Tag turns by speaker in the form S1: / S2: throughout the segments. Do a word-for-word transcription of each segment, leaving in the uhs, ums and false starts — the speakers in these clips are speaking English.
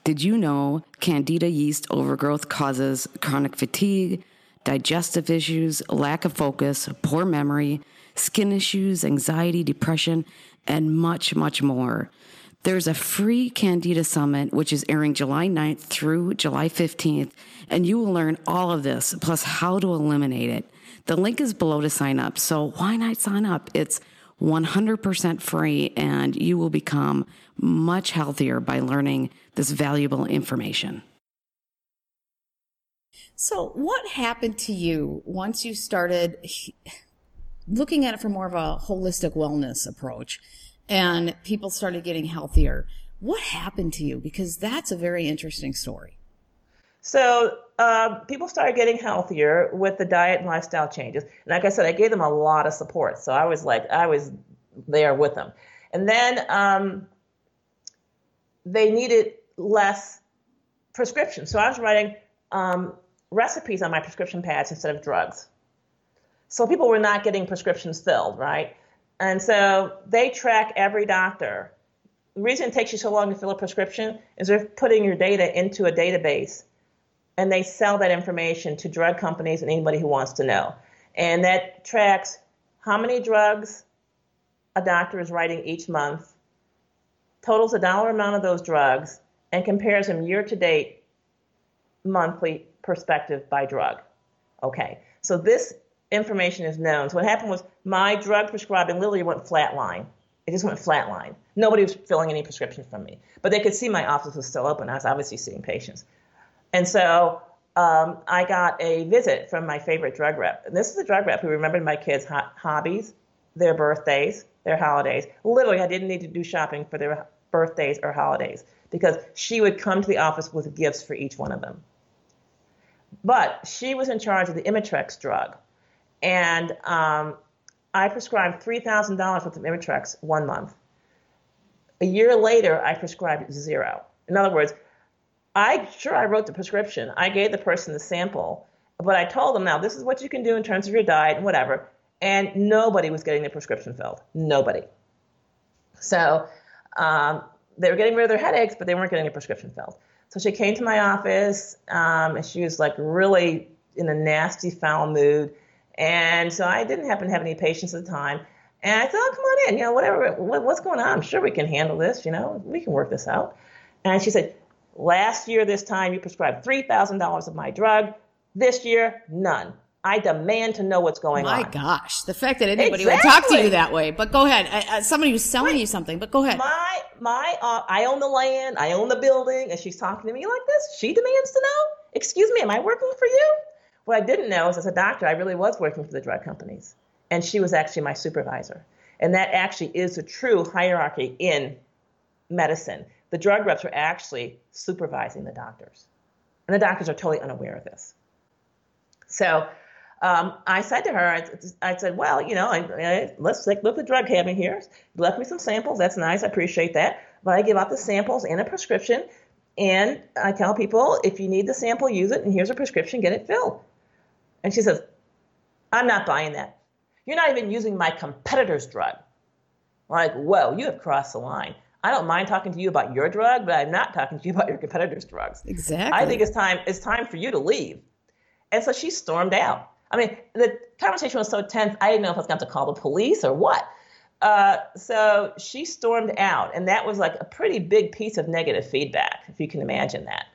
S1: Did you know Candida yeast overgrowth causes chronic fatigue, digestive issues, lack of focus, poor memory, skin issues, anxiety, depression, and much, much more? There's a free Candida Summit, which is airing July ninth through July fifteenth, and you will learn all of this, plus how to eliminate it. The link is below to sign up, so why not sign up? It's one hundred percent free, and you will become much healthier by learning this valuable information.
S2: So what happened to you once you started looking at it from more of a holistic wellness approach and people started getting healthier? What happened to you? Because that's a very interesting story.
S3: So uh, people started getting healthier with the diet and lifestyle changes. And like I said, I gave them a lot of support. So I was like, I was there with them. And then um, they needed less prescriptions. So I was writing um, recipes on my prescription pads instead of drugs. So people were not getting prescriptions filled, right? And so they track every doctor. The reason it takes you so long to fill a prescription is they're putting your data into a database, and they sell that information to drug companies and anybody who wants to know. And that tracks how many drugs a doctor is writing each month, totals a dollar amount of those drugs, and compares them year-to-date monthly perspective by drug. Okay, so this information is known. So what happened was my drug prescribing literally went flatline. It just went flatline. Nobody was filling any prescriptions from me. But they could see my office was still open. I was obviously seeing patients. And so um, I got a visit from my favorite drug rep. And this is a drug rep who remembered my kids' ho- hobbies, their birthdays, their holidays. Literally, I didn't need to do shopping for their birthdays or holidays because she would come to the office with gifts for each one of them. But she was in charge of the Imitrex drug. And um, I prescribed three thousand dollars worth of Imitrex one month. A year later, I prescribed zero. In other words, I sure I wrote the prescription. I gave the person the sample, but I told them, now this is what you can do in terms of your diet and whatever. And nobody was getting their prescription filled. Nobody. So um, they were getting rid of their headaches, but they weren't getting their prescription filled. So she came to my office, um, and she was like really in a nasty, foul mood. And so I didn't happen to have any patients at the time. And I thought, oh, come on in, you know, whatever, what, what's going on? I'm sure we can handle this, you know, we can work this out. And she said, last year, this time, you prescribed three thousand dollars of my drug. This year, none. I demand to know what's going
S2: my
S3: on.
S2: My gosh, the fact that anybody
S3: exactly.
S2: would talk to you that way. But go ahead. Uh, somebody who's selling
S3: right.
S2: you something, but go ahead.
S3: My, my, uh, I own the land, I own the building, and she's talking to me like this. She demands to know, excuse me, am I working for you? What I didn't know is as a doctor, I really was working for the drug companies. And she was actually my supervisor. And that actually is a true hierarchy in medicine. The drug reps are actually supervising the doctors. And the doctors are totally unaware of this. So um, I said to her, I, I said, well, you know, I, I, let's take, look at the drug cabinet here. You left me some samples. That's nice. I appreciate that. But I give out the samples and a prescription. And I tell people, if you need the sample, use it. And here's a prescription. Get it filled. And she says, I'm not buying that. You're not even using my competitor's drug. I'm like, whoa, you have crossed the line. I don't mind talking to you about your drug, but I'm not talking to you about your competitor's drugs.
S2: Exactly.
S3: I think it's time it's time for you to leave. And so she stormed out. I mean, the conversation was so tense, I didn't know if I was going to have to call the police or what. Uh, so she stormed out, and that was like a pretty big piece of negative feedback, if you can imagine that.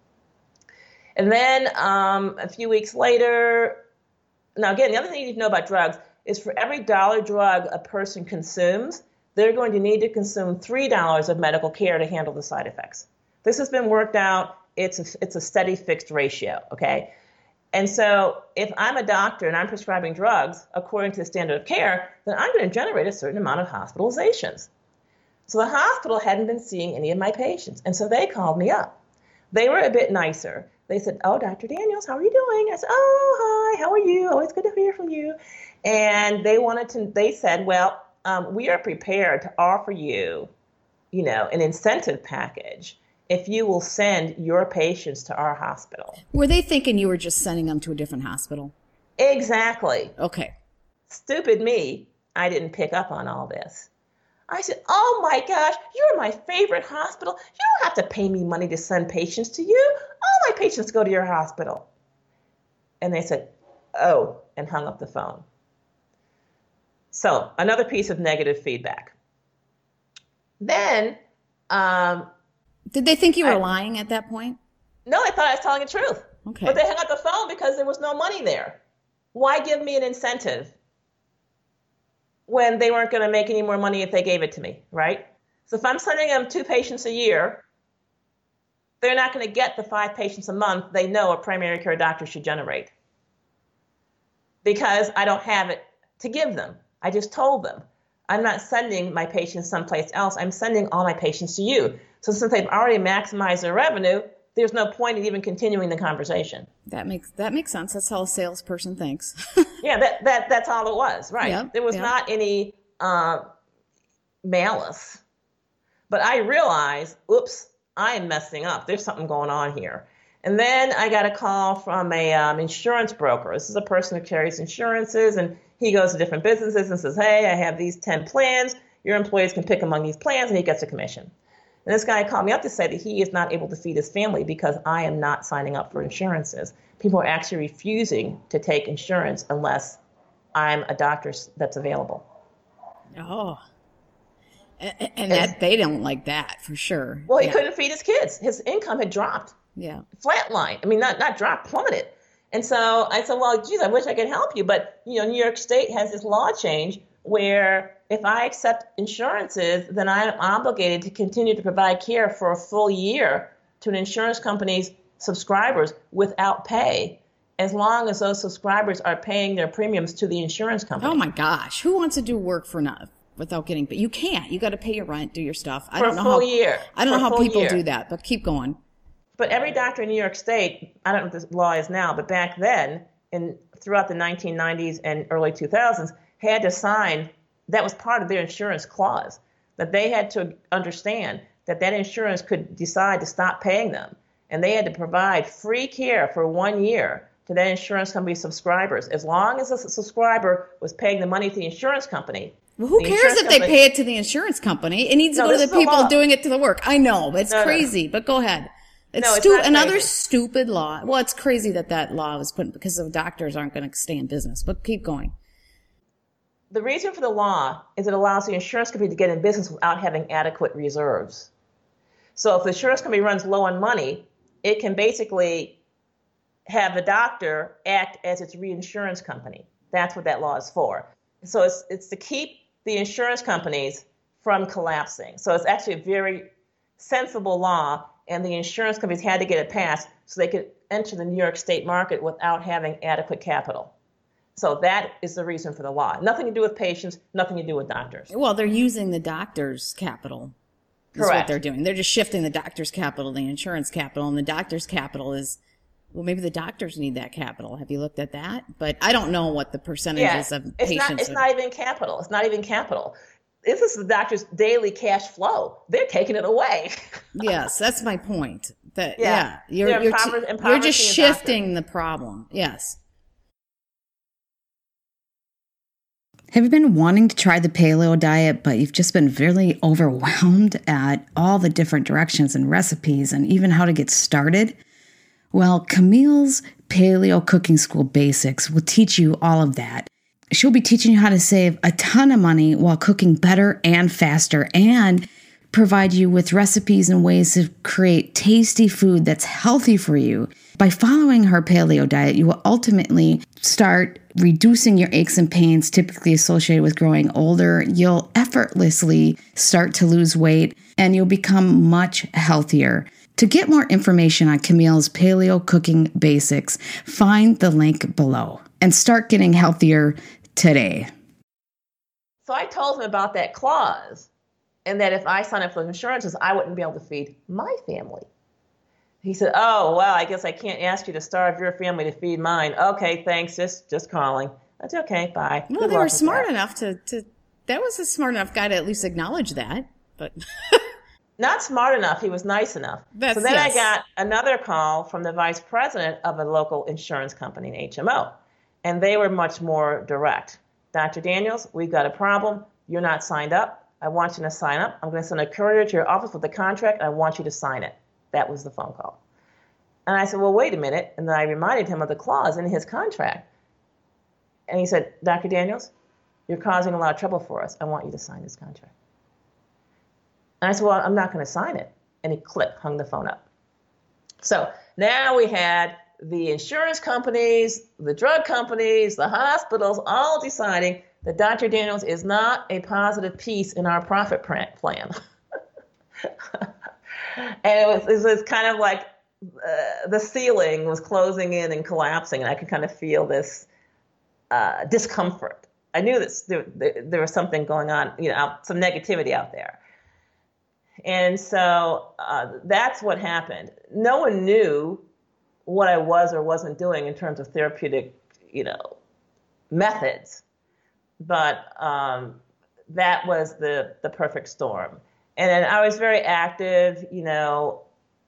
S3: And then um, a few weeks later, now again, the other thing you need to know about drugs is for every dollar drug a person consumes, they're going to need to consume three dollars of medical care to handle the side effects. This has been worked out. It's a, it's a steady fixed ratio, okay? And so if I'm a doctor and I'm prescribing drugs according to the standard of care, then I'm going to generate a certain amount of hospitalizations. So the hospital hadn't been seeing any of my patients, and so they called me up. They were a bit nicer. They said, oh, Doctor Daniels, how are you doing? I said, oh, hi, how are you? Always good to hear from you. And they wanted to, they said, well, um, we are prepared to offer you, you know, an incentive package if you will send your patients to our hospital.
S2: Were they thinking you were just sending them to a different hospital?
S3: Exactly.
S2: Okay.
S3: Stupid me, I didn't pick up on all this. I said, oh my gosh, you're my favorite hospital. You don't have to pay me money to send patients to you. All my patients go to your hospital. And they said, oh, and hung up the phone. So another piece of negative feedback. Then, um,
S2: did they think you were
S3: I,
S2: lying at that point?
S3: No, they thought I was telling the truth.
S2: Okay.
S3: But they hung up the phone because there was no money there. Why give me an incentive when they weren't going to make any more money if they gave it to me, right? So if I'm sending them two patients a year, they're not going to get the five patients a month they know a primary care doctor should generate because I don't have it to give them. I just told them. I'm not sending my patients someplace else. I'm sending all my patients to you. So since they've already maximized their revenue, there's no point in even continuing the conversation.
S2: That makes that makes sense. That's how a salesperson thinks.
S3: yeah, that, that that's all it was, right?
S2: Yep,
S3: there was
S2: yep.
S3: not any uh, malice. But I realized, oops, I'm messing up. There's something going on here. And then I got a call from a um, insurance broker. This is a person who carries insurances, and he goes to different businesses and says, hey, I have these ten plans. Your employees can pick among these plans, and he gets a commission. And this guy called me up to say that he is not able to feed his family because I am not signing up for insurances. People are actually refusing to take insurance unless I'm a doctor that's available.
S2: Oh. And, and that they don't like that for sure.
S3: Well, he
S2: yeah.
S3: couldn't feed his kids. His income had dropped.
S2: Yeah.
S3: Flatline. I mean, not not dropped, plummeted. And so I said, well, geez, I wish I could help you. But, you know, New York State has this law change where if I accept insurances, then I'm obligated to continue to provide care for a full year to an insurance company's subscribers without pay, as long as those subscribers are paying their premiums to the insurance company.
S2: Oh, my gosh. Who wants to do work for nothing without getting paid? You can't. You got to pay your rent, do your stuff. I
S3: for
S2: don't
S3: a
S2: know
S3: full
S2: how,
S3: year.
S2: I don't
S3: for
S2: know how people
S3: year.
S2: do that, but keep going.
S3: But every doctor in New York State, I don't know what the law is now, but back then, in throughout the nineteen nineties and early two thousands, had to sign, that was part of their insurance clause, that they had to understand that that insurance could decide to stop paying them. And they had to provide free care for one year to that insurance company's subscribers. As long as the subscriber was paying the money to the insurance company.
S2: Well, who
S3: the
S2: cares if
S3: company,
S2: they pay it to the insurance company? It needs to
S3: no,
S2: go to the people
S3: law.
S2: doing it to the work. I know, it's
S3: no,
S2: crazy,
S3: no.
S2: but go ahead. It's,
S3: no, it's
S2: stu-
S3: not
S2: another
S3: crazy.
S2: stupid law. Well, it's crazy that that law was put because the doctors aren't going to stay in business, but keep going.
S3: The reason for the law is it allows the insurance company to get in business without having adequate reserves. So if the insurance company runs low on money, it can basically have the doctor act as its reinsurance company. That's what that law is for. So it's it's to keep the insurance companies from collapsing. So it's actually a very sensible law, and the insurance companies had to get it passed so they could enter the New York State market without having adequate capital. So that is the reason for the law. Nothing to do with patients, nothing to do with doctors.
S2: Well, they're using the doctor's capital. Is
S3: Correct.
S2: what they're doing. They're just shifting the doctor's capital to the insurance capital, and the doctor's capital is, well, maybe the doctors need that capital. Have you looked at that? But I don't know what the percentages
S3: yeah,
S2: of
S3: it's
S2: patients
S3: not, it's
S2: are.
S3: not even capital. It's not even capital. This is the doctor's daily cash flow. They're taking it away.
S2: Yes, that's my point. That
S3: Yeah.
S2: yeah, you're
S3: They're
S2: you're,
S3: impover-
S2: t- you're just
S3: impoverishing the
S2: shifting the problem. Yes.
S1: Have you been wanting to try the paleo diet, but you've just been really overwhelmed at all the different directions and recipes and even how to get started? Well, Camille's Paleo Cooking School Basics will teach you all of that. She'll be teaching you how to save a ton of money while cooking better and faster, and provide you with recipes and ways to create tasty food that's healthy for you. By following her paleo diet, you will ultimately start reducing your aches and pains typically associated with growing older. You'll effortlessly start to lose weight, and you'll become much healthier. To get more information on Camille's Paleo Cooking Basics, find the link below and start getting healthier today.
S3: So I told him about that clause, and that if I sign up for insurances, I wouldn't be able to feed my family. He said, oh, well, I guess I can't ask you to starve your family to feed mine. Okay, thanks, just just calling. That's okay, bye.
S2: Well,
S3: Good
S2: they
S3: luck
S2: were
S3: with
S2: smart
S3: that.
S2: enough to, to, that was a smart enough guy to at least acknowledge that, but.
S3: Not smart enough, he was nice enough.
S2: That's,
S3: so then
S2: yes.
S3: I got another call from the vice president of a local insurance company, an H M O, and they were much more direct. Doctor Daniels, we've got a problem. You're not signed up. I want you to sign up. I'm going to send a courier to your office with the contract. And I want you to sign it. That was the phone call. And I said, well, wait a minute. And then I reminded him of the clause in his contract. And he said, Doctor Daniels, you're causing a lot of trouble for us. I want you to sign this contract. And I said, well, I'm not going to sign it. And he clicked, hung the phone up. So now we had the insurance companies, the drug companies, the hospitals all deciding that Doctor Daniels is not a positive piece in our profit plan. And it was, it was kind of like uh, the ceiling was closing in and collapsing, and I could kind of feel this uh, discomfort. I knew that there, there, there was something going on, you know, out, some negativity out there. And so uh, that's what happened. No one knew what I was or wasn't doing in terms of therapeutic, you know, methods. But um, that was the, the perfect storm. And then I was very active, you know,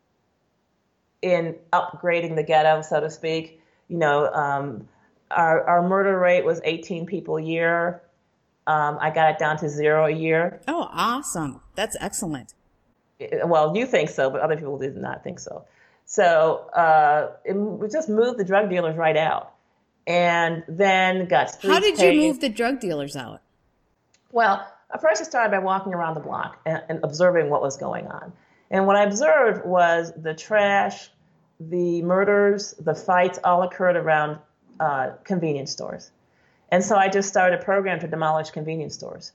S3: in upgrading the ghetto, so to speak. You know, um, our, our murder rate was eighteen people a year. Um, I got it down to zero a year.
S2: Oh, awesome. That's excellent.
S3: Well, you think so, but other people did not think so. So uh, it, we just moved the drug dealers right out. And then got streets
S2: How did
S3: paid.
S2: you move the drug dealers out?
S3: Well, first I started by walking around the block and, and observing what was going on. And what I observed was the trash, the murders, the fights all occurred around uh, convenience stores. And so I just started a program to demolish convenience stores.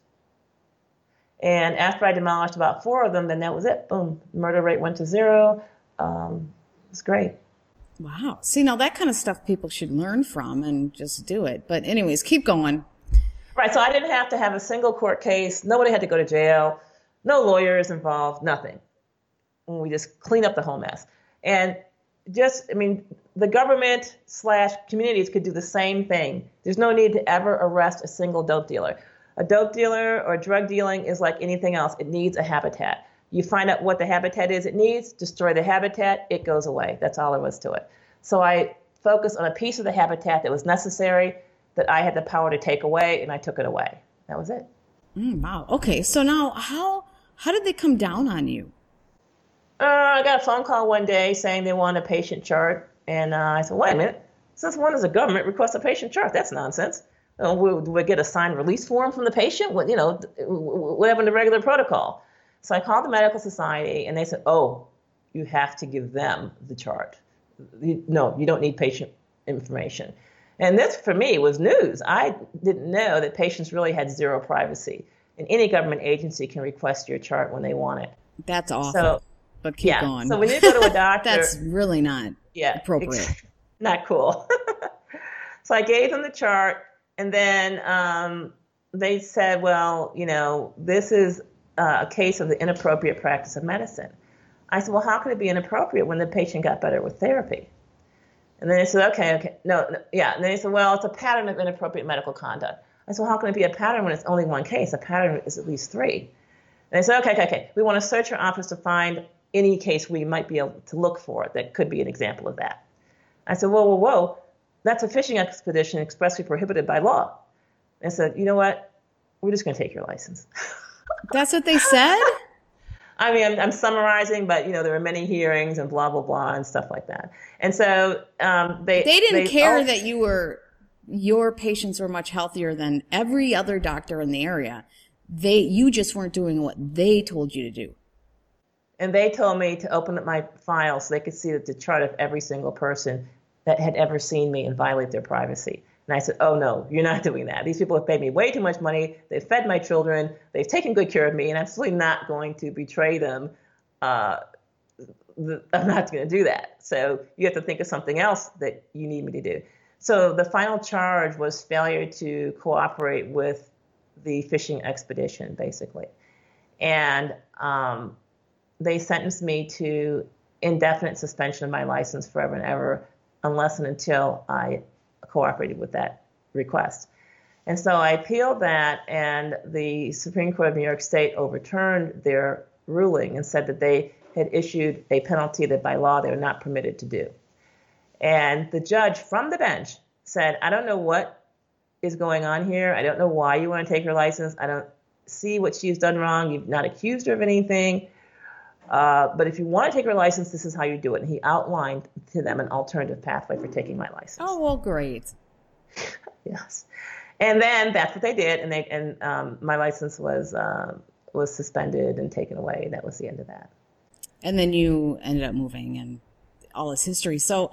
S3: And after I demolished about four of them, then that was it. Boom. Murder rate went to zero. Um, it was great.
S2: Wow. See, now that kind of stuff people should learn from and just do it. But anyways, keep going.
S3: Right. So I didn't have to have a single court case. Nobody had to go to jail. No lawyers involved. Nothing. And we just clean up the whole mess. And just, I mean, the government slash communities could do the same thing. There's no need to ever arrest a single dope dealer. A dope dealer or drug dealing is like anything else. It needs a habitat. You find out what the habitat is it needs, destroy the habitat, it goes away. That's all there was to it. So I focused on a piece of the habitat that was necessary, that I had the power to take away, and I took it away. That was it.
S2: Mm, wow. Okay. So now how how did they come down on you?
S3: Uh, I got a phone call one day saying they want a patient chart. And uh, I said, wait a minute. Since when does the government request a patient chart? That's nonsense. Uh, we, do we get a signed release form from the patient? What, you know, whatever in the regular protocol. So I called the medical society, and they said, oh, you have to give them the chart. You, no, you don't need patient information. And this, for me, was news. I didn't know that patients really had zero privacy. And any government agency can request your chart when they want it.
S2: That's awful.
S3: So,
S2: but keep
S3: yeah.
S2: going.
S3: So when you go to a doctor,
S2: that's really not
S3: yeah,
S2: appropriate.
S3: Not cool. So I gave them the chart, and then um, they said, well, you know, this is uh, a case of the inappropriate practice of medicine. I said, well, how can it be inappropriate when the patient got better with therapy? And then they said, okay, okay, no, no, yeah. And then they said, well, it's a pattern of inappropriate medical conduct. I said, well, how can it be a pattern when it's only one case? A pattern is at least three. And they said, okay, okay, okay. We want to search your office to find any case we might be able to look for that could be an example of that. I said, whoa, whoa, whoa. That's a fishing expedition expressly prohibited by law. And I said, you know what? We're just going to take your license.
S2: That's what they said?
S3: I mean, I'm, I'm summarizing, but, you know, there were many hearings and blah, blah, blah, and stuff like that. And so um, they...
S2: They didn't
S3: they,
S2: care
S3: oh,
S2: that you were... Your patients were much healthier than every other doctor in the area. They, you just weren't doing what they told you to do.
S3: And they told me to open up my file so they could see the chart of every single person that had ever seen me and violate their privacy. And I said, oh, no, you're not doing that. These people have paid me way too much money. They've fed my children. They've taken good care of me, and I'm absolutely not going to betray them. Uh, I'm not going to do that. So you have to think of something else that you need me to do. So the final charge was failure to cooperate with the fishing expedition, basically. And um, they sentenced me to indefinite suspension of my license forever and ever, unless and until I cooperated with that request. And so I appealed that, and the Supreme Court of New York State overturned their ruling and said that they had issued a penalty that by law they were not permitted to do. And the judge from the bench said, I don't know what is going on here. I don't know why you want to take your license. I don't see what she's done wrong. You've not accused her of anything. Uh, but if you want to take her license, this is how you do it. And he outlined to them an alternative pathway for taking my license.
S2: Oh, well, great.
S3: Yes. And then that's what they did. And they and um, my license was uh, was suspended and taken away. That was the end of that.
S2: And then you ended up moving and all this history. So,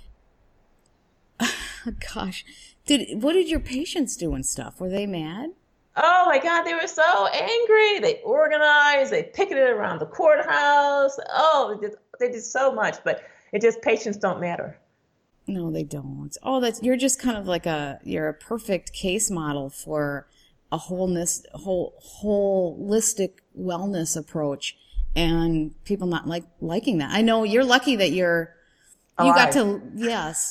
S2: gosh, did what did your patients do and stuff? Were they mad?
S3: Oh my God, they were so angry. They organized, they picketed around the courthouse. Oh, they did, they did so much, but it just, patients don't matter.
S2: No, they don't. Oh, that's, you're just kind of like a, you're a perfect case model for a wholeness, whole, holistic wellness approach, and people not like liking that. I know you're lucky that you're, you
S3: Alive.
S2: got to, yes.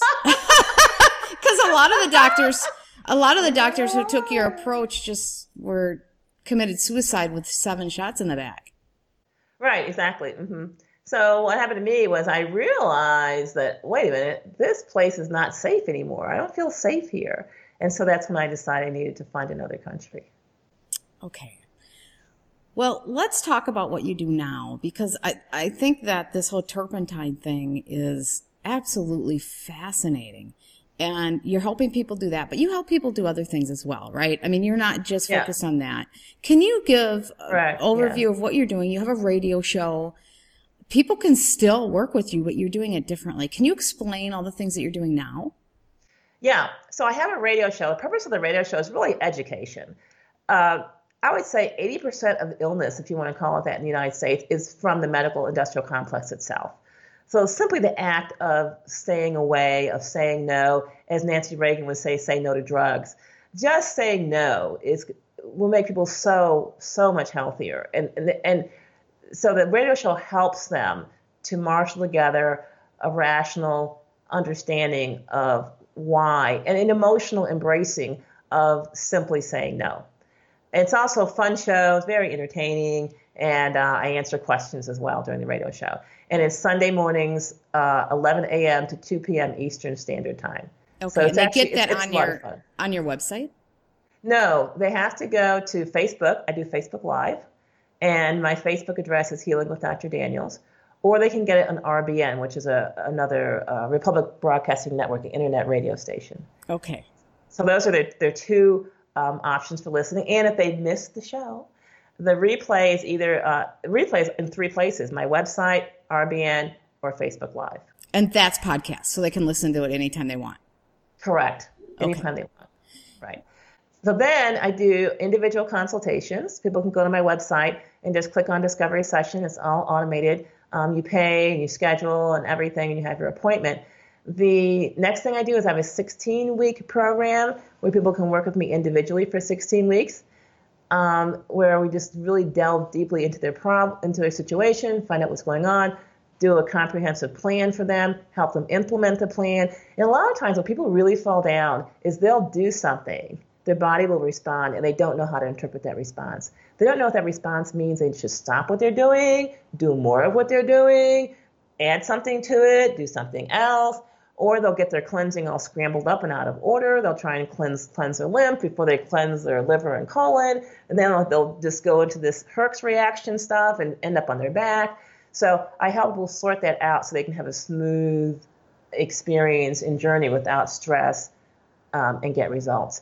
S2: Because a lot of the doctors, A lot of the doctors who took your approach just were committed suicide with seven shots in the back.
S3: Right, exactly. Mm-hmm. So what happened to me was I realized that, wait a minute, this place is not safe anymore. I don't feel safe here. And so that's when I decided I needed to find another country.
S2: Okay. Well, let's talk about what you do now, because I, I think that this whole turpentine thing is absolutely fascinating. And you're helping people do that, but you help people do other things as well, right? I mean, you're not just focused yeah. on that. Can you give an right, overview yeah. of what you're doing? You have a radio show. People can still work with you, but you're doing it differently. Can you explain all the things that you're doing now?
S3: Yeah. So I have a radio show. The purpose of the radio show is really education. Uh, I would say eighty percent of illness, if you want to call it that in the United States, is from the medical industrial complex itself. So simply the act of staying away, of saying no, as Nancy Reagan would say, say no to drugs. Just saying no is will make people so, so much healthier. And, and, and so the radio show helps them to marshal together a rational understanding of why and an emotional embracing of simply saying no. It's also a fun show. It's very entertaining. And uh, I answer questions as well during the radio show. And it's Sunday mornings, uh, eleven a.m. to two p.m. Eastern Standard Time.
S2: Okay,
S3: so it's
S2: and they
S3: actually,
S2: get that
S3: it's,
S2: on
S3: it's
S2: your on your website?
S3: No, they have to go to Facebook. I do Facebook Live. And my Facebook address is Healing with Doctor Daniels. Or they can get it on R B N, which is a another uh, Republic Broadcasting Network internet radio station.
S2: Okay.
S3: So those are their, their two um, options for listening. And if they missed the show, the replay is either uh, replays in three places: my website, R B N, or Facebook Live.
S2: And that's podcast, so they can listen to it anytime they want.
S3: Correct. Anytime
S2: okay.
S3: they want. Right. So then I do individual consultations. People can go to my website and just click on Discovery Session. It's all automated. Um, you pay and you schedule and everything, and you have your appointment. The next thing I do is I have a sixteen-week program where people can work with me individually for sixteen weeks. Um, where we just really delve deeply into their prob- into their situation, find out what's going on, do a comprehensive plan for them, help them implement the plan. And a lot of times when people really fall down is they'll do something, their body will respond, and they don't know how to interpret that response. They don't know if that response means they should stop what they're doing, do more of what they're doing, add something to it, do something else. Or they'll get their cleansing all scrambled up and out of order. They'll try and cleanse cleanse their lymph before they cleanse their liver and colon. And then they'll just go into this Herx reaction stuff and end up on their back. So I help people sort that out so they can have a smooth experience and journey without stress um, and get results.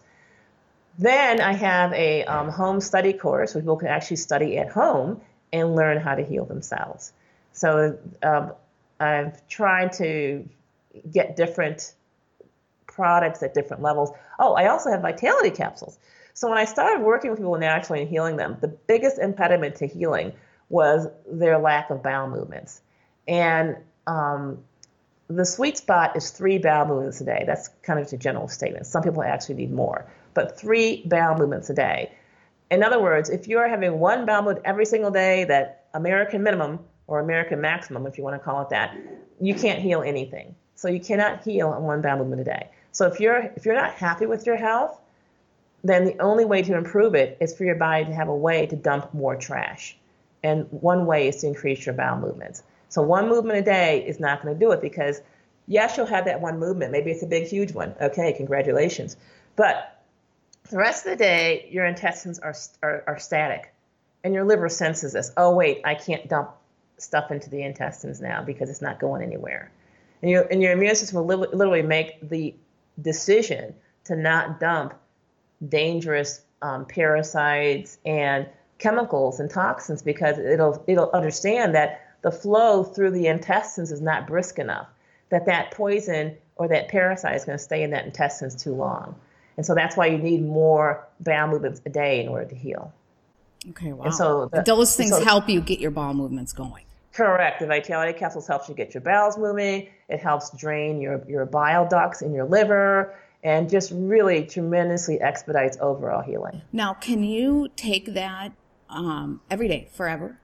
S3: Then I have a um, home study course where people can actually study at home and learn how to heal themselves. So um, I've tried to get different products at different levels. Oh, I also have vitality capsules. So when I started working with people naturally and healing them, the biggest impediment to healing was their lack of bowel movements. And um, the sweet spot is three bowel movements a day. That's kind of a general statement. Some people actually need more, but three bowel movements a day. In other words, if you're having one bowel movement every single day, that American minimum or American maximum, if you want to call it that, you can't heal anything. So you cannot heal on one bowel movement a day. So if you're if you're not happy with your health, then the only way to improve it is for your body to have a way to dump more trash. And one way is to increase your bowel movements. So one movement a day is not going to do it because, yes, you'll have that one movement. Maybe it's a big, huge one. Okay, congratulations. But The rest of the day, your intestines are, are, are static, and your liver senses this. Oh, wait, I can't dump stuff into the intestines now because it's not going anywhere. And your, and your immune system will literally make the decision to not dump dangerous um, parasites and chemicals and toxins because it'll it'll understand that the flow through the intestines is not brisk enough, that that poison or that parasite is going to stay in that intestines too long. And so that's why you need more bowel movements a day in order to heal.
S2: Okay, wow.
S3: And so the,
S2: those things
S3: so,
S2: help you get your bowel movements going.
S3: Correct. The Vitality Capsules helps you get your bowels moving. It helps drain your, your bile ducts in your liver and just really tremendously expedites overall healing.
S2: Now, can you take that um, every day, forever?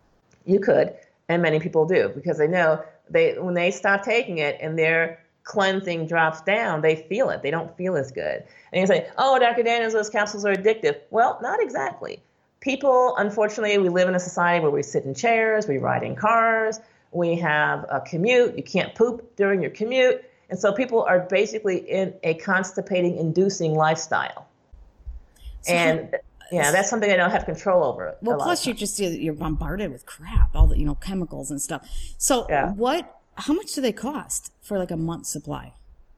S3: You could, and many people do, because they know they when they stop taking it and their cleansing drops down, they feel it. They don't feel as good. And you say, oh, Doctor Daniels, those capsules are addictive. Well, not exactly. People, unfortunately, we live in a society where we sit in chairs, we ride in cars, we have a commute, you can't poop during your commute. And so people are basically in a constipating, inducing lifestyle. So, and yeah, that's something they don't have control over.
S2: Well, plus you just, you're bombarded with crap, all the, you know, chemicals and stuff. So yeah. what, how much do they cost for like a month's supply?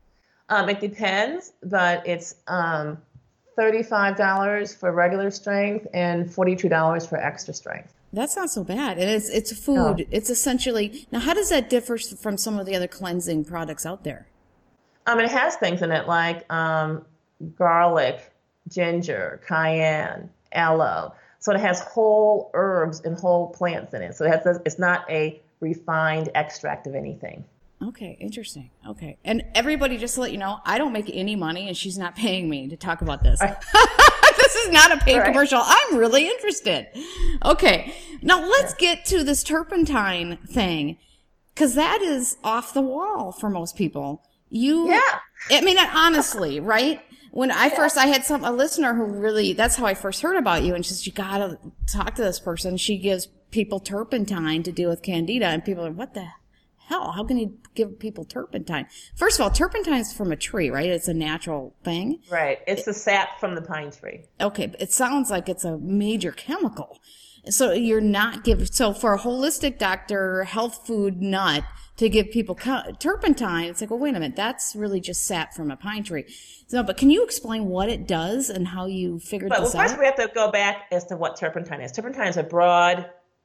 S3: Um, it depends, but it's, um, thirty-five dollars for regular strength and forty-two dollars for extra strength.
S2: That's not so bad. And it's, it's food. No. It's essentially, now how does that differ from some of the other cleansing products out there?
S3: Um, it has things in it like, um, garlic, ginger, cayenne, aloe. So it has whole herbs and whole plants in it. So it has, it's not a refined extract of anything.
S2: Okay, interesting. Okay. And everybody, just to let you know, I don't make any money and she's not paying me to talk about this. Right. This is not a paid right. commercial. I'm really interested. Okay. Now let's yeah. get to this turpentine thing, because that is off the wall for most people. You,
S3: yeah.
S2: I mean, honestly, right? When I yeah. first, I had some, a listener who really, that's how I first heard about you. And she said, you gotta talk to this person. She gives people turpentine to deal with candida. And people are, what the hell? How can you give people turpentine? First of all, turpentine is from a tree, right? It's a natural thing.
S3: Right. It's the sap from the pine tree.
S2: Okay. But it sounds like it's a major chemical. So you're not giving, so for a holistic doctor, health food nut to give people turpentine, it's like, well, wait a minute. That's really just sap from a pine tree. So, but can you explain what it does and how you figured
S3: but,
S2: this
S3: well,
S2: out?
S3: First we have to go back as to what turpentine is. Turpentine is a broad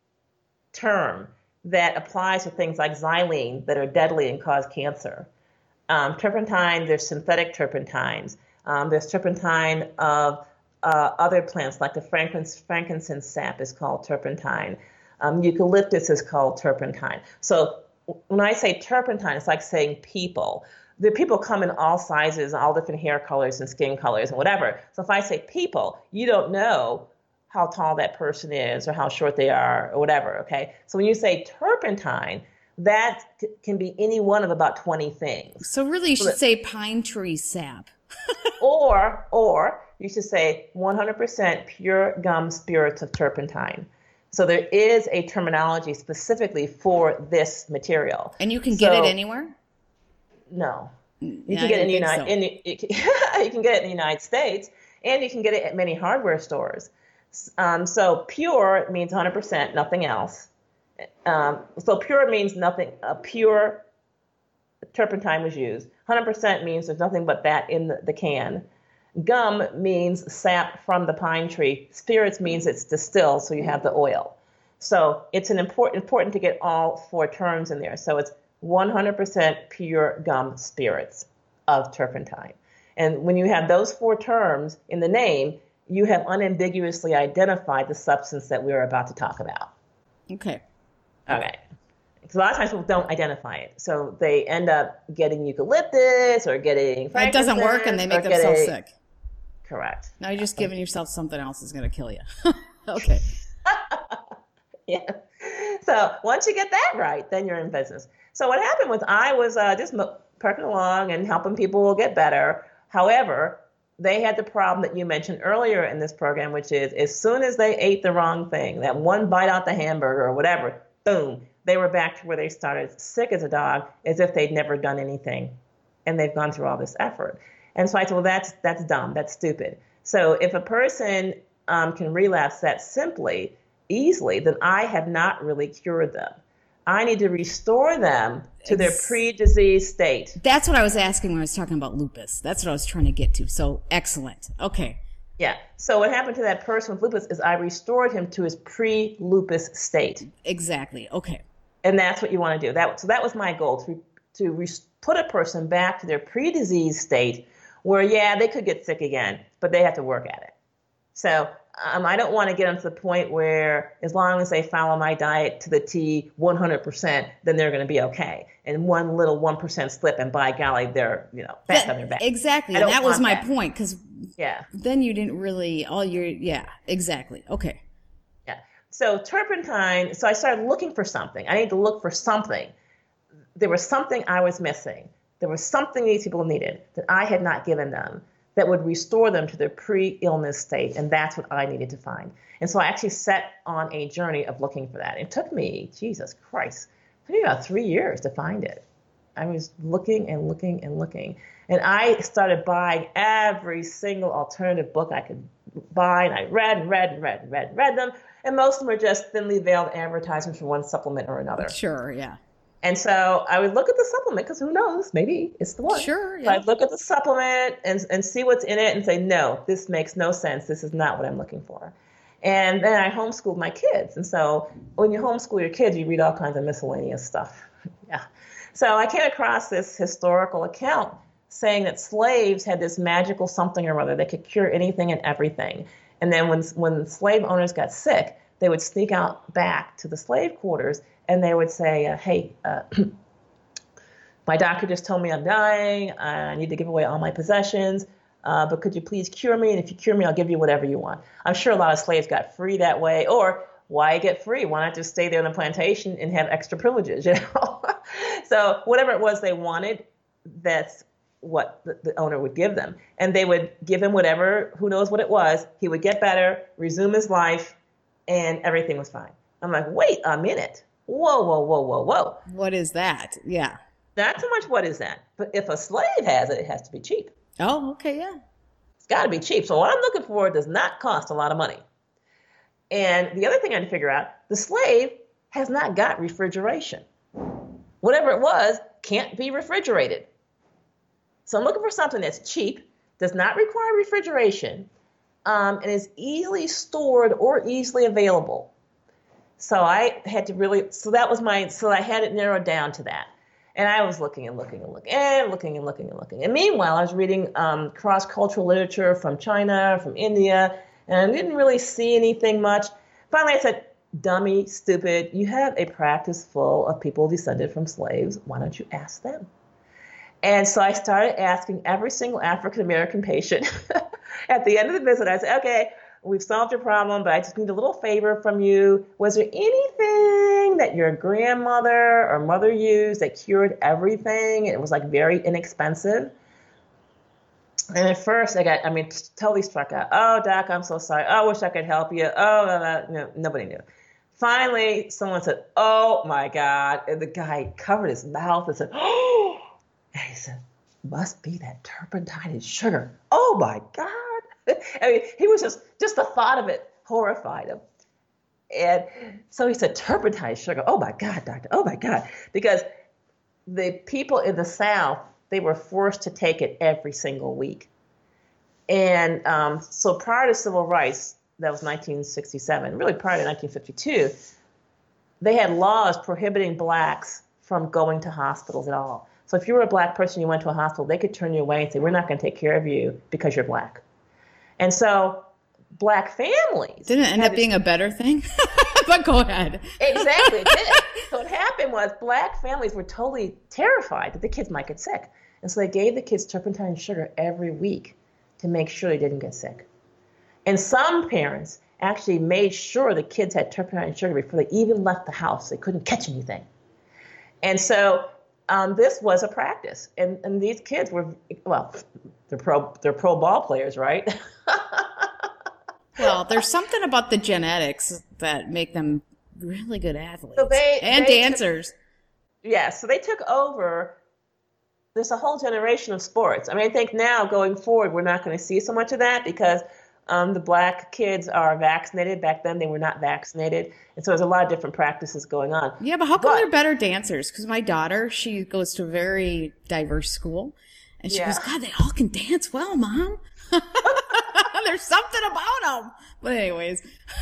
S3: term that applies to things like xylene that are deadly and cause cancer. Um, turpentine, there's synthetic turpentines. Um, there's turpentine of uh, other plants, like the frankincense, frankincense sap is called turpentine. Um, eucalyptus is called turpentine. So when I say turpentine, it's like saying people. The people come in all sizes, all different hair colors and skin colors and whatever. So if I say people, you don't know how tall that person is or how short they are or whatever, okay? So when you say turpentine, that c- can be any one of about twenty things.
S2: So really you
S3: so
S2: should
S3: that,
S2: say pine tree sap.
S3: or or you should say one hundred percent pure gum spirits of turpentine. So there is a terminology specifically for this material.
S2: And you can get
S3: so,
S2: it anywhere?
S3: No. You
S2: yeah,
S3: can get it in the United
S2: so.
S3: in the, you, can, you can get it in the United States, and you can get it at many hardware stores. Um, so pure means one hundred percent, nothing else. Um, so pure means nothing, a pure turpentine was used. one hundred percent means there's nothing but that in the, the can. Gum means sap from the pine tree. Spirits means it's distilled, so you have the oil. So it's an important important to get all four terms in there. So it's one hundred percent pure gum spirits of turpentine. And when you have those four terms in the name, you have unambiguously identified the substance that we're about to talk about.
S2: Okay.
S3: Okay. Because a lot of times people don't identify it. So they end up getting eucalyptus or getting
S2: frankincense. It doesn't work and they make themselves getting... sick.
S3: Correct.
S2: Now you're just giving yourself something else that's going to kill you. Okay.
S3: Yeah. So once you get that right, then you're in business. So what happened was I was uh, just perking along and helping people get better. However, they had the problem that you mentioned earlier in this program, which is as soon as they ate the wrong thing, that one bite out the hamburger or whatever, boom, they were back to where they started, sick as a dog, as if they'd never done anything. And they've gone through all this effort. And so I said, well, that's that's dumb. That's stupid. So if a person um, can relapse that simply, easily, then I have not really cured them. I need to restore them to their pre-disease state.
S2: That's what I was asking when I was talking about lupus. That's what I was trying to get to. So excellent. Okay.
S3: Yeah. So what happened to that person with lupus is I restored him to his pre-lupus state.
S2: Exactly. Okay.
S3: And that's what you want to do. That so that was my goal, to to re- put a person back to their pre-disease state where, yeah, they could get sick again, but they have to work at it. So um, I don't want to get them to the point where as long as they follow my diet to the T one hundred percent, then they're going to be okay. And one little one percent slip, and by golly, they're, you know, back
S2: that,
S3: on their back.
S2: Exactly. And that was my that. point, because
S3: yeah.
S2: then you didn't really, all your, yeah, exactly. Okay.
S3: Yeah. So turpentine, so I started looking for something. I need to look for something. There was something I was missing. There was something these people needed that I had not given them that would restore them to their pre-illness state. And that's what I needed to find. And so I actually set on a journey of looking for that. It took me, Jesus Christ, it took me about three years to find it. I was looking and looking and looking. And I started buying every single alternative book I could buy. And I read and read and read and read and read them. And most of them were just thinly veiled advertisements for one supplement or another.
S2: Sure, yeah.
S3: And so I would look at the supplement, because who knows, maybe it's the one.
S2: Sure, yeah.
S3: So I'd look at the supplement and, and see what's in it and say, no, this makes no sense. This is not what I'm looking for. And then I homeschooled my kids. And so when you homeschool your kids, you read all kinds of miscellaneous stuff. Yeah. So I came across this historical account saying that slaves had this magical something or other that could cure anything and everything. And then when when slave owners got sick, they would sneak out back to the slave quarters and they would say, uh, hey, uh, my doctor just told me I'm dying. I need to give away all my possessions. Uh, but could you please cure me? And if you cure me, I'll give you whatever you want. I'm sure a lot of slaves got free that way. Or why get free? Why not just stay there on the plantation and have extra privileges? You know. So whatever it was they wanted, that's what the, the owner would give them. And they would give him whatever, who knows what it was. He would get better, resume his life, and everything was fine. I'm like, wait a minute. Whoa, whoa, whoa, whoa, whoa.
S2: What is that? Yeah.
S3: Not so much what is that, but if a slave has it, it has to be cheap.
S2: Oh, okay, yeah.
S3: It's got to be cheap. So what I'm looking for does not cost a lot of money. And the other thing I had to figure out, the slave has not got refrigeration. Whatever it was can't be refrigerated. So I'm looking for something that's cheap, does not require refrigeration, um, and is easily stored or easily available. So I had to really, so that was my, so I had it narrowed down to that. And I was looking and looking and looking and looking and looking and looking. And meanwhile, I was reading um, cross-cultural literature from China, from India, and I didn't really see anything much. Finally, I said, dummy, stupid, you have a practice full of people descended from slaves. Why don't you ask them? And so I started asking every single African-American patient at the end of the visit. I said, okay, we've solved your problem, but I just need a little favor from you. Was there anything that your grandmother or mother used that cured everything? It was like very inexpensive. And at first I got, I mean, totally struck out. Oh, doc, I'm so sorry. Oh, I wish I could help you. Oh, blah, blah. No, nobody knew. Finally, someone said, oh my God. And the guy covered his mouth and said, oh, and he said, must be that turpentine and sugar. Oh my God. I mean, he was just, just the thought of it horrified him. And so he said, turpentine sugar. Oh my God, doctor. Oh my God. Because the people in the South, they were forced to take it every single week. And um, so prior to civil rights, that was nineteen sixty-seven, really prior to nineteen fifty-two, they had laws prohibiting blacks from going to hospitals at all. So if you were a black person, you went to a hospital, they could turn you away and say, we're not going to take care of you because you're black. And so black families.
S2: Didn't it end up being a better thing? But go ahead.
S3: Exactly, it did. So what happened was black families were totally terrified that the kids might get sick. And so they gave the kids turpentine and sugar every week to make sure they didn't get sick. And some parents actually made sure the kids had turpentine and sugar before they even left the house. They couldn't catch anything. And so um, this was a practice. And, and these kids were, well, they're pro, they're pro ball players, right?
S2: Well, there's something about the genetics that make them really good athletes
S3: so they,
S2: and
S3: they
S2: dancers.
S3: Took, yeah, so they took over there's a whole generation of sports. I mean, I think now going forward, we're not going to see so much of that because um, the black kids are vaccinated. Back then, they were not vaccinated. And so there's a lot of different practices going on.
S2: Yeah, but how come
S3: but,
S2: they're better dancers? Because my daughter, she goes to a very diverse school. And she yeah. goes, God, they all can dance well, Mom. There's something about them. But anyways.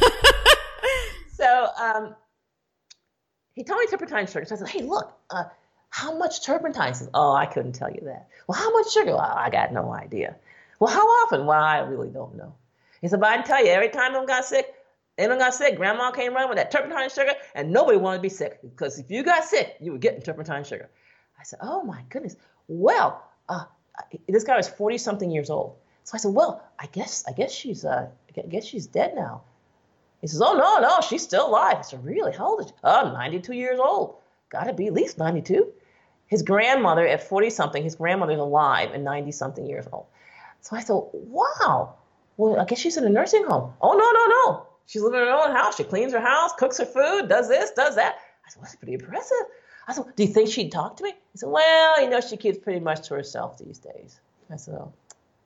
S3: so um, he told me turpentine sugar. So I said, hey, look, uh, how much turpentine? He says, oh, I couldn't tell you that. Well, how much sugar? Well, I got no idea. Well, how often? Well, I really don't know. He said, but I can tell you, every time them got sick, they done got sick, Grandma came running with that turpentine sugar, and nobody wanted to be sick. Because if you got sick, you were getting turpentine sugar. I said, oh, my goodness. Well, uh, this guy was forty-something years old. So I said, well, I guess I guess she's uh, I guess she's dead now. He says, oh, no, no, she's still alive. I said, really? How old is she? Oh, ninety-two years old. Got to be at least ninety-two. His grandmother at forty-something, his grandmother's alive and ninety-something years old. So I thought, wow, well, I guess she's in a nursing home. Oh, no, no, no. She's living in her own house. She cleans her house, cooks her food, does this, does that. I said, well, that's pretty impressive. I said, do you think she'd talk to me? He said, well, you know, she keeps pretty much to herself these days. I said, oh.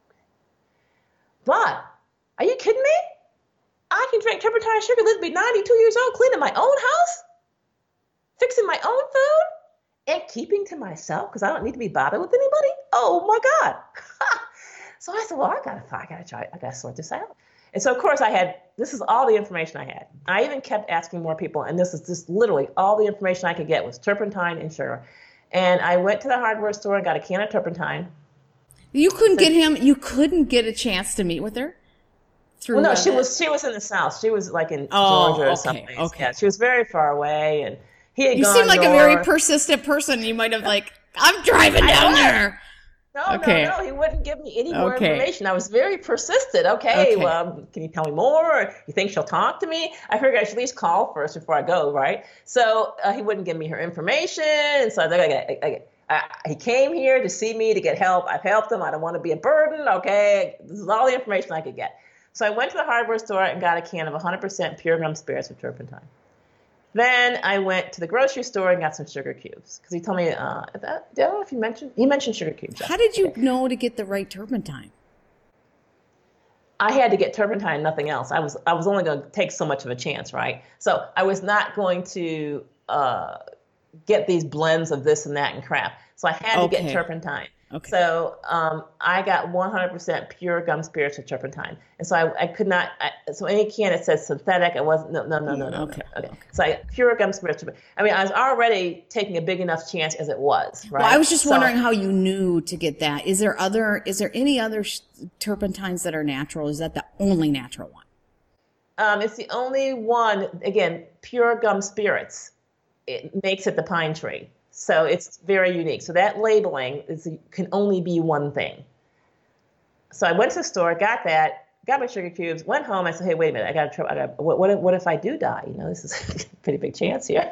S3: But, are you kidding me? I can drink turpentine sugar, live to be ninety-two years old, cleaning my own house, fixing my own food, and keeping to myself because I don't need to be bothered with anybody? Oh, my God. So I said, well, I got to I gotta try, I got to sort this out. And so, of course, I had, this is all the information I had. I even kept asking more people, and this is just literally all the information I could get was turpentine and sugar. And I went to the hardware store and got a can of turpentine.
S2: You couldn't get him, you couldn't get a chance to meet with her?
S3: Through well, no, she was she was in the South. She was like in
S2: oh,
S3: Georgia or
S2: okay,
S3: something.
S2: Okay.
S3: Yeah, she was very far away, and he had
S2: you
S3: gone
S2: seem like
S3: north.
S2: a very persistent person. You might have like, I'm driving down there.
S3: No, okay. no, no. He wouldn't give me any more
S2: okay.
S3: information. I was very persistent. Okay, okay. Well, can you tell me more? You think she'll talk to me? I figured I should at least call first before I go, right? So uh, he wouldn't give me her information. And so I was like, okay, okay. I, he came here to see me to get help. I've helped him. I don't want to be a burden. Okay, this is all the information I could get. So I went to the hardware store and got a can of one hundred percent pure gum spirits with turpentine. Then I went to the grocery store and got some sugar cubes because he told me, uh, that, I don't know if you mentioned, he mentioned sugar cubes.
S2: How did you know to get the right turpentine?
S3: I had to get turpentine, nothing else. I was I was only going to take so much of a chance, right? So I was not going to uh, get these blends of this and that and crap. So I had
S2: okay.
S3: to get turpentine.
S2: Okay.
S3: So um, I got one hundred percent pure gum spirits with turpentine. And so I, I could not, I, so any can that says synthetic, I wasn't, no, no, no, no, no.
S2: Okay.
S3: No, okay. So I got pure gum spirits. I mean, I was already taking a big enough chance as it was, right?
S2: Well, I was just
S3: so,
S2: wondering how you knew to get that. Is there other, is there any other sh- turpentines that are natural? Is that the only natural one?
S3: Um, it's the only one, again, pure gum spirits. It makes it the pine tree. So it's very unique. So that labeling is can only be one thing. So I went to the store, got that, got my sugar cubes, went home. I said, hey, wait a minute. I got to, I got what, what, if, what if I do die? You know, this is a pretty big chance here.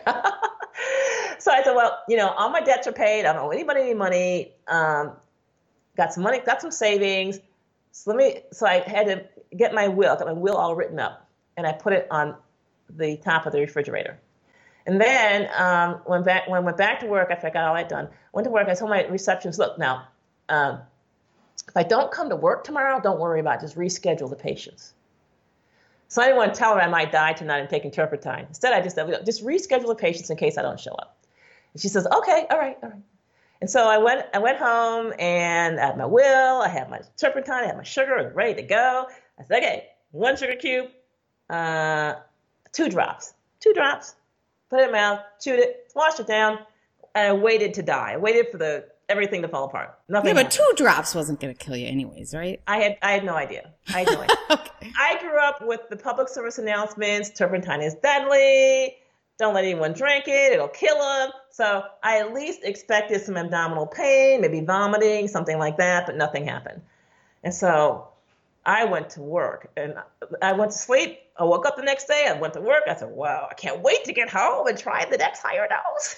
S3: So I said, well, you know, all my debts are paid. I don't owe anybody any money. Um, got some money, got some savings. So let me, so I had to get my will, got my will all written up, and I put it on the top of the refrigerator. And then um, when, back, when I went back to work, after I got all that done, went to work, I told my receptionist, look, now, um, if I don't come to work tomorrow, don't worry about it. Just reschedule the patients. So I didn't want to tell her I might die tonight and taking turpentine. Instead, I just said, just reschedule the patients in case I don't show up. And she says, okay, all right, all right. And so I went I went home, and I had my will, I had my turpentine, I had my sugar, I was ready to go. I said, okay, one sugar cube, uh, two drops, two drops. Put it in my mouth, chewed it, washed it down, and I waited to die. I waited for the everything to fall apart. Nothing.
S2: Yeah, but
S3: happened.
S2: two drops wasn't going to kill you anyways, right?
S3: I had I had no idea. I had no idea.
S2: Okay.
S3: I grew up with the public service announcements, turpentine is deadly, don't let anyone drink it, it'll kill them. So I at least expected some abdominal pain, maybe vomiting, something like that, but nothing happened. And so I went to work, and I went to sleep. I woke up the next day. I went to work. I said, wow, I can't wait to get home and try the next higher dose.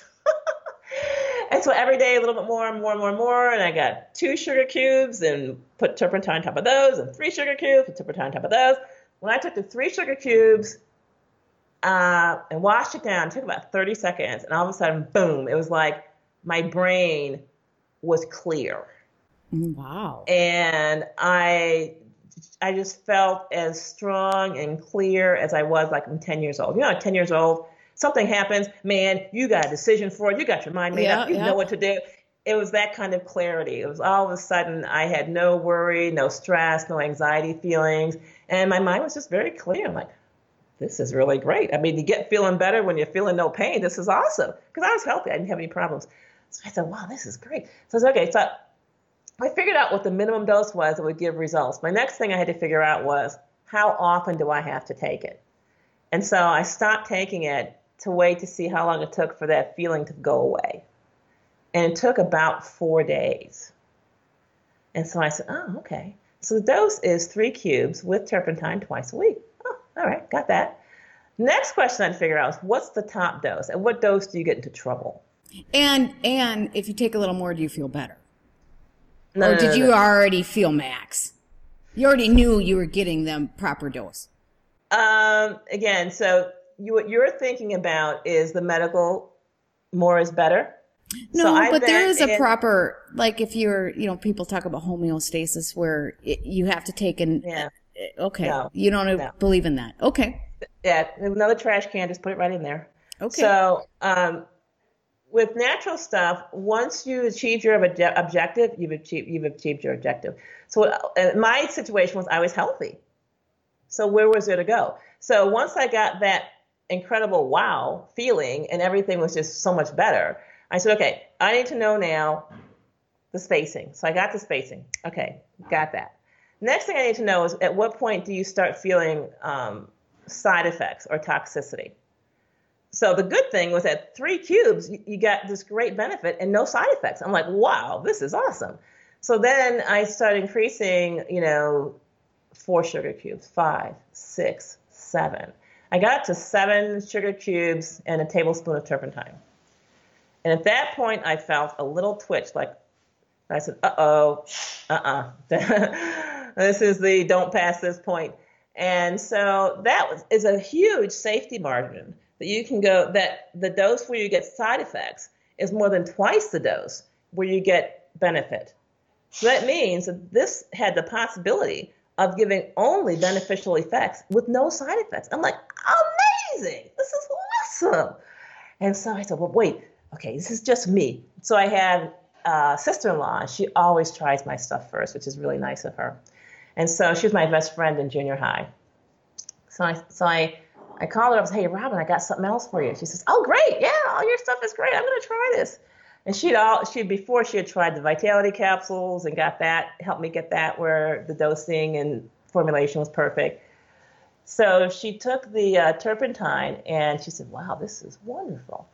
S3: And so every day a little bit more and more and more and more. And I got two sugar cubes and put turpentine on top of those, and three sugar cubes, put turpentine on top of those. When I took the three sugar cubes uh, and washed it down, it took about thirty seconds. And all of a sudden, boom, it was like my brain was clear.
S2: Wow.
S3: And I I just felt as strong and clear as I was like I'm ten years old. You know, at ten years old, something happens, man, you got a decision for it. You got your mind made
S2: Yeah,
S3: up. You
S2: yeah.
S3: know what to do. It was that kind of clarity. It was all of a sudden I had no worry, no stress, no anxiety feelings. And my mind was just very clear. I'm like, this is really great. I mean, you get feeling better when you're feeling no pain. This is awesome. Because I was healthy. I didn't have any problems. So I said, wow, this is great. So I said, okay. So I figured out what the minimum dose was that would give results. My next thing I had to figure out was, how often do I have to take it? And so I stopped taking it to wait to see how long it took for that feeling to go away. And it took about four days. And so I said, oh, okay. So the dose is three cubes with turpentine twice a week. Oh, all right, got that. Next question I'd figure out is, what's the top dose? At what dose do you get into trouble?
S2: And and if you take a little more, do you feel better?
S3: No,
S2: or
S3: no,
S2: did
S3: no,
S2: you
S3: no.
S2: already feel max? You already knew you were getting the proper dose.
S3: Um, again, so you, what you're thinking about is the medical more is better.
S2: No,
S3: So I
S2: but there
S3: bet
S2: is a
S3: in-
S2: proper, like if you're, you know, people talk about homeostasis where it, you have to take an,
S3: Yeah.
S2: okay,
S3: No.
S2: you don't
S3: No.
S2: believe in that. Okay.
S3: Yeah, another trash can, just put it right in there.
S2: Okay.
S3: So um, with natural stuff, once you achieve your obje- objective, you've achieved, you've achieved your objective. So uh, my situation was I was healthy. So where was there to go? So once I got that incredible wow feeling and everything was just so much better, I said, okay, I need to know now the spacing. So I got the spacing. Okay, got that. Next thing I need to know is, at what point do you start feeling um, side effects or toxicity? So the good thing was at three cubes, you, you got this great benefit and no side effects. I'm like, wow, this is awesome. So then I started increasing, you know, four sugar cubes, five, six, seven. I got to seven sugar cubes and a tablespoon of turpentine. And at that point, I felt a little twitch, like I said, uh-oh, uh-uh. This is the don't pass this point. And so that was, is a huge safety margin that you can go, that the dose where you get side effects is more than twice the dose where you get benefit. So that means that this had the possibility of giving only beneficial effects with no side effects. I'm like, amazing. This is awesome. And so I said, well, wait, okay, this is just me. So I had a sister-in-law. She always tries my stuff first, which is really nice of her. And so she was my best friend in junior high. So I, so I, I called her up and said, hey, Robin, I got something else for you. She says, oh, great. Yeah, all your stuff is great. I'm going to try this. And she'd all, she before she had tried the Vitality capsules and got that, helped me get that where the dosing and formulation was perfect. So she took the uh, turpentine and she said, wow, this is wonderful.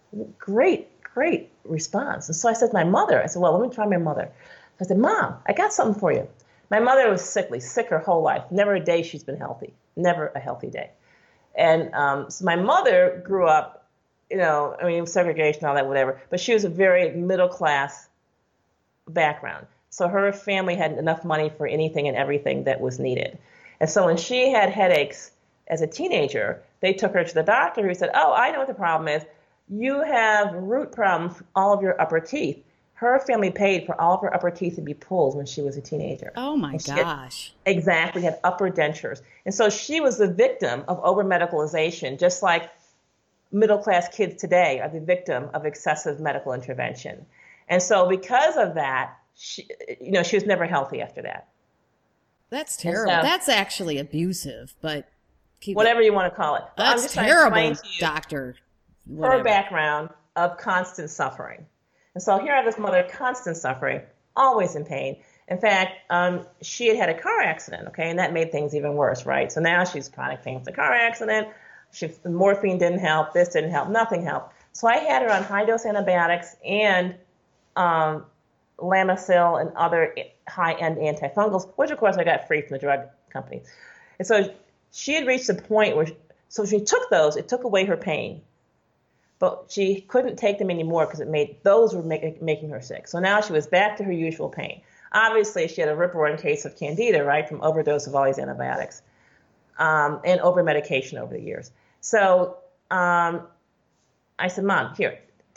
S3: Great, great response. And so I said to my mother, I said, well, let me try my mother. I said, Mom, I got something for you. My mother was sickly, sick her whole life. Never a day she's been healthy. Never a healthy day. And um, so my mother grew up, you know, I mean, segregation, all that, whatever. But she was a very middle-class background. So her family had enough money for anything and everything that was needed. And so when she had headaches as a teenager, they took her to the doctor who said, oh, I know what the problem is. You have root problems, all of your upper teeth. Her family paid for all of her upper teeth to be pulled when she was a teenager.
S2: Oh, my
S3: And she
S2: gosh.
S3: Had, exactly, had upper dentures. And so she was the victim of over-medicalization, just like middle-class kids today are the victim of excessive medical intervention. And so because of that, she, you know, she was never healthy after that.
S2: That's terrible.
S3: so-
S2: That's actually abusive, but keep
S3: Whatever you want to call it. But I'm
S2: That's
S3: just trying to
S2: terrible,
S3: explain to you
S2: doctor.
S3: her
S2: Whatever.
S3: background of constant suffering. And so here I have this mother, constant suffering, always in pain. In fact, um, she had had a car accident, okay, and that made things even worse, right? So now she's chronic pain with the car accident. She, the morphine didn't help. This didn't help. Nothing helped. So I had her on high-dose antibiotics and um, Lamisil and other high-end antifungals, which, of course, I got free from the drug company. And so she had reached a point where, so she took those. It took away her pain. But she couldn't take them anymore because it made those were make, making her sick. So now she was back to her usual pain. Obviously, she had a rip-roaring case of candida, right, from overdose of all these antibiotics um, and over-medication over the years. So um, I said, Mom, here,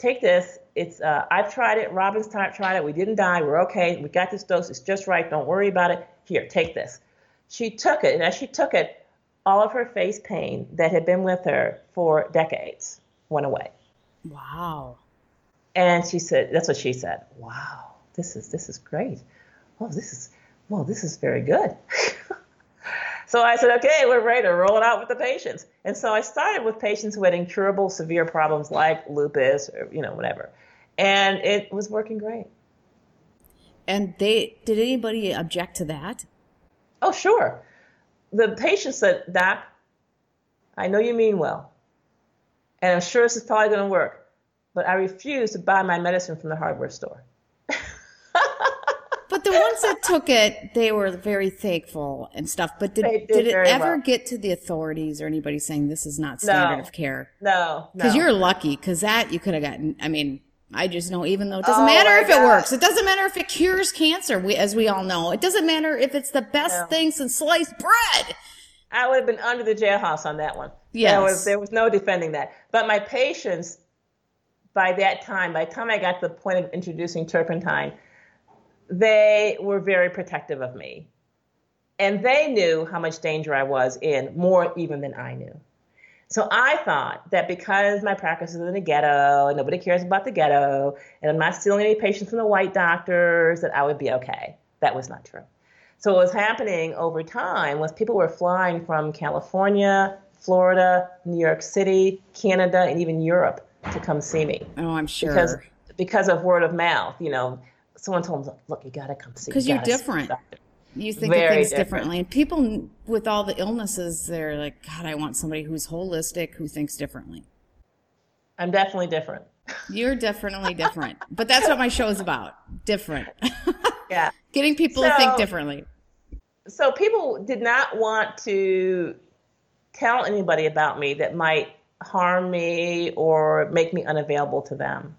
S3: take this. It's uh, I've tried it. Robin's tried it. We didn't die. We're okay. We got this dose. It's just right. Don't worry about it. Here, take this. She took it, and as she took it, all of her face pain that had been with her for decades went away.
S2: Wow.
S3: And she said, that's what she said. Wow, this is this is great. Oh, this is well, this is very good. So I said, okay, we're ready to roll it out with the patients. And so I started with patients who had incurable severe problems like lupus or, you know, whatever. And it was working great.
S2: And they did anybody object to that?
S3: Oh, sure. The patient said, Doc, I know you mean well, and I'm sure this is probably going to work, but I refuse to buy my medicine from the hardware store.
S2: But the ones that took it, they were very thankful and stuff. But did,
S3: did,
S2: did it ever
S3: well.
S2: get to the authorities or anybody saying this is not standard
S3: no.
S2: of care?
S3: No,
S2: Because
S3: no.
S2: you're lucky, because that you could have gotten, I mean, I just know even though it doesn't
S3: Oh,
S2: matter
S3: my
S2: if it
S3: God.
S2: works. It doesn't matter if it cures cancer, we, as we all know. It doesn't matter if it's the best
S3: No.
S2: thing since sliced bread.
S3: I would have been under the jailhouse on that one.
S2: Yes.
S3: There was, there was no defending that. But my patients, by that time, by the time I got to the point of introducing turpentine, they were very protective of me. And they knew how much danger I was in, more even than I knew. So I thought that because my practice is in the ghetto and nobody cares about the ghetto, and I'm not stealing any patients from the white doctors, that I would be okay. That was not true. So what was happening over time was people were flying from California, Florida, New York City, Canada, and even Europe to come see me.
S2: Oh, I'm sure.
S3: Because, because of word of mouth, you know, someone told them, look, you got to come see me.
S2: Because you're different. You think
S3: Very
S2: of things
S3: different.
S2: differently. And people with all the illnesses, they're like, God, I want somebody who's holistic, who thinks differently.
S3: I'm definitely different.
S2: You're definitely different. But that's what my show is about. Different.
S3: Yeah.
S2: Getting people to
S3: So-
S2: think differently.
S3: So people did not want to tell anybody about me that might harm me or make me unavailable to them.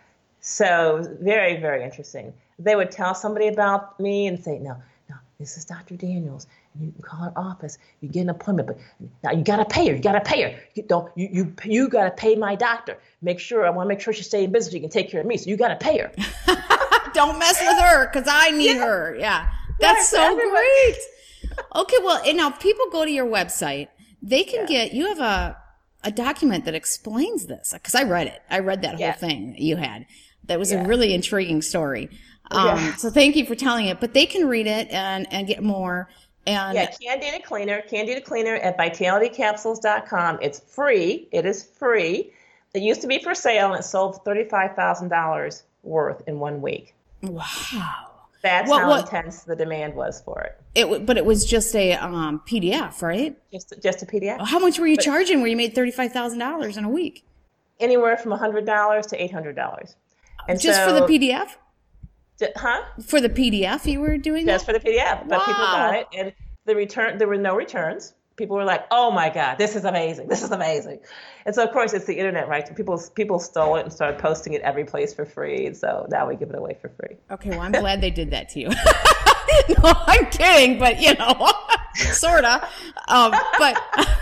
S3: So very, very interesting. They would tell somebody about me and say, no, no, this is Doctor Daniels. And you can call her office. You get an appointment, but now you got to pay her. You got to pay her. You don't, you, you, you got to pay my doctor. Make sure, I want to make sure she stays in business. She can take care of me. So you got to pay her.
S2: Don't mess with her because I need
S3: Yeah.
S2: her. Yeah. That's
S3: Yes,
S2: so
S3: everybody.
S2: great. Okay, well, and now if people go to your website, they can
S3: Yeah.
S2: get, you have a, a document that explains this. Because I read it. I read that whole
S3: Yeah.
S2: thing that you had. That was
S3: Yeah.
S2: a really intriguing story. Um,
S3: Yeah.
S2: So thank you for telling it. But they can read it and, and get more. And
S3: Yeah, Candida Cleaner, Candida Cleaner at vitality capsules dot com. It's free. It is free. It used to be for sale, and it sold thirty-five thousand dollars worth in one week.
S2: wow.
S3: That's
S2: What-
S3: how
S2: what-
S3: intense the demand was for it.
S2: It, w- but it was just a um, P D F, right?
S3: Just, just a P D F.
S2: How much were you charging where you made thirty-five thousand dollars in a week?
S3: Anywhere from one hundred dollars to eight hundred dollars. And
S2: Just
S3: so,
S2: for the P D F?
S3: Ju- Huh?
S2: For the P D F you were doing
S3: Just
S2: that?
S3: for the P D F. But people
S2: Wow.
S3: got it, and the return, there were no returns. People were like, "Oh my God, this is amazing! This is amazing!" And so, of course, it's the internet, right? So people people stole it and started posting it every place for free. And so now we give it away for free.
S2: Okay, well, I'm glad they did that to you. No, I'm kidding, but you know, sorta. Um, but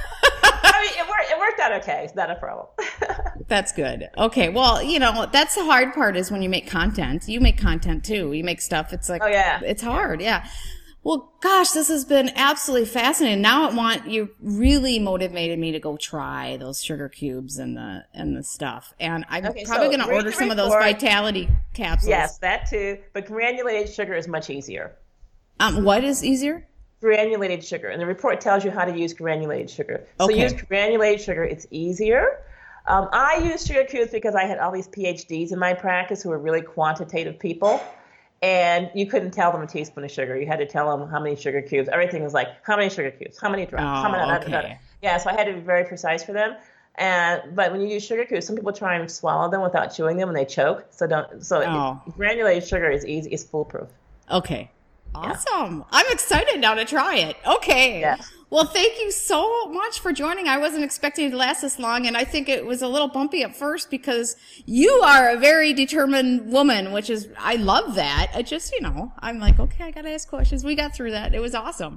S3: I mean, it worked. It worked out okay. It's not a problem.
S2: that's good. Okay, well, you know, that's the hard part is when you make content. You make content too. You make stuff. It's like,
S3: Oh, yeah.
S2: it's hard. Yeah. Well, gosh, this has been absolutely fascinating. Now I want you really motivated me to go try those sugar cubes and the and the stuff. And I'm
S3: Okay,
S2: probably
S3: so
S2: going to
S3: read
S2: order
S3: the
S2: some of those
S3: report.
S2: Vitality capsules.
S3: Yes, that too. But granulated sugar is much easier.
S2: Um, what is easier?
S3: Granulated sugar, and the report tells you how to use granulated sugar. So
S2: Okay.
S3: use granulated sugar. It's easier. Um, I use sugar cubes because I had all these P H Ds in my practice who were really quantitative people. And you couldn't tell them a teaspoon of sugar. You had to tell them how many sugar cubes. Everything was like, how many sugar cubes? How many drops? how
S2: Oh,
S3: many? da, da, da, da.
S2: okay.
S3: Yeah, so I had to be very precise for them. And but when you use sugar cubes, some people try and swallow them without chewing them and they choke. So don't. So
S2: Oh.
S3: it, granulated sugar is easy. It's foolproof.
S2: Okay. Awesome. I'm excited now to try it. Okay.
S3: Yes.
S2: Well, thank you so much for joining. I wasn't expecting it to last this long, and I think it was a little bumpy at first because you are a very determined woman, which is, I love that. I just, you know, I'm like, okay, I got to ask questions. We got through that. It was awesome.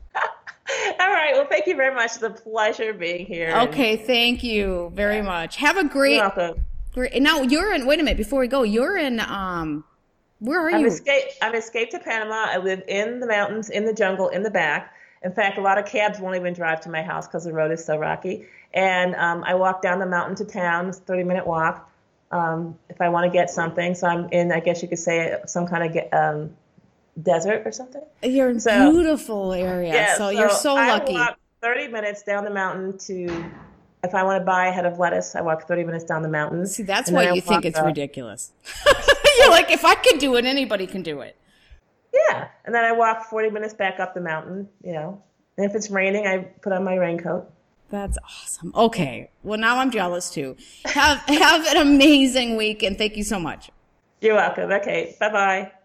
S3: All right. Well, thank you very much. It's a pleasure being here.
S2: Okay. Thank you very much. Have a great,
S3: You're welcome.
S2: Great. Now you're in, wait a minute, before we go, you're in, um, where are
S3: I'm
S2: you?
S3: Escaped, I'm escaped to Panama. I live in the mountains, in the jungle, in the back. In fact, a lot of cabs won't even drive to my house because the road is so rocky. And um, I walk down the mountain to town. It's a thirty-minute walk um, if I want to get something. So I'm in, I guess you could say, some kind of get, um, desert or something.
S2: You're in a
S3: so,
S2: beautiful area.
S3: Yeah,
S2: so,
S3: so
S2: you're so lucky.
S3: I walk thirty minutes down the mountain to, if I want to buy a head of lettuce, I walk thirty minutes down the mountain.
S2: See, that's why you think it's
S3: up.
S2: ridiculous. You're like, if I can do it, anybody can do it.
S3: Yeah. And then I walk forty minutes back up the mountain, you know. And if it's raining, I put on my raincoat.
S2: That's awesome. Okay. Well, now I'm jealous too. Have have an amazing week, and thank you so much.
S3: You're welcome. Okay. Bye-bye.